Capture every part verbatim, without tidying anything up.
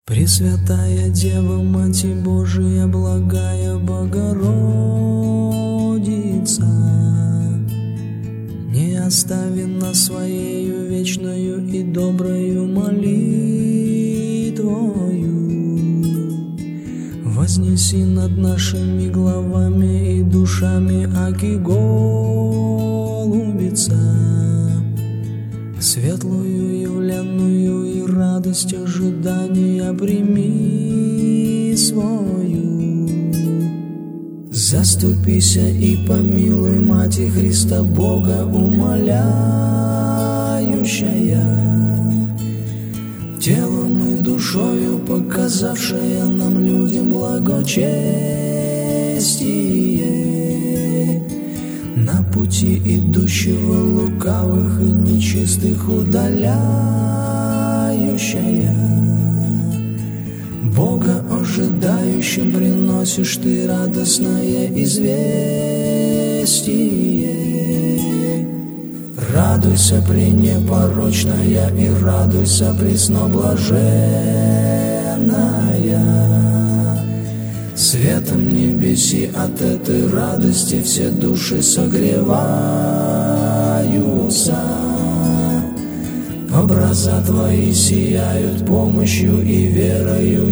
Пресвятая Дева, Мать Божия, благая Богородица, не остави нас своею вечною и доброю молитвою. Вознеси над нашими главами и душами, аки голубица, светлую явленную и радость ожидания прими свою. Заступися и помилуй, Мати Христа Бога умоляющая, телом и душою показавшая нам людям благочестие, на пути идущего лукавых и нечистых удаляющая. Бога ожидающим приносишь ты радостное известие. Радуйся, пренепорочная, и радуйся, пресноблаженная. Светом небеси от этой радости все души согреваются. Образа твои сияют помощью и верою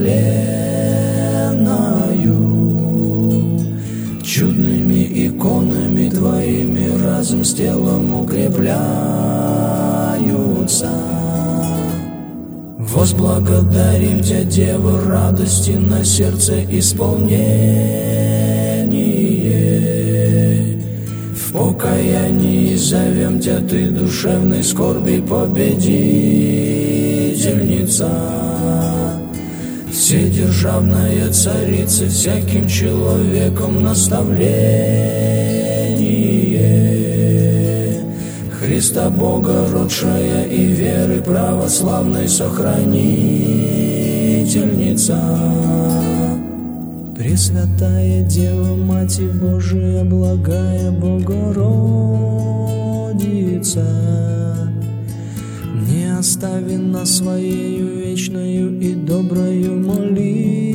нетленною. Чудными иконами твоими разум с телом укрепляются. Возблагодарим Тебя, Дева, радости на сердце исполнение. В покаянии зовем Тебя, Ты душевной скорби победительница, вседержавная царица, всяким человеком наставление. Христа Бога родшая и веры православной сохранительница. Пресвятая Дева, Мать Божия, благая Богородица, не остави нас своею вечною и доброю молитвою.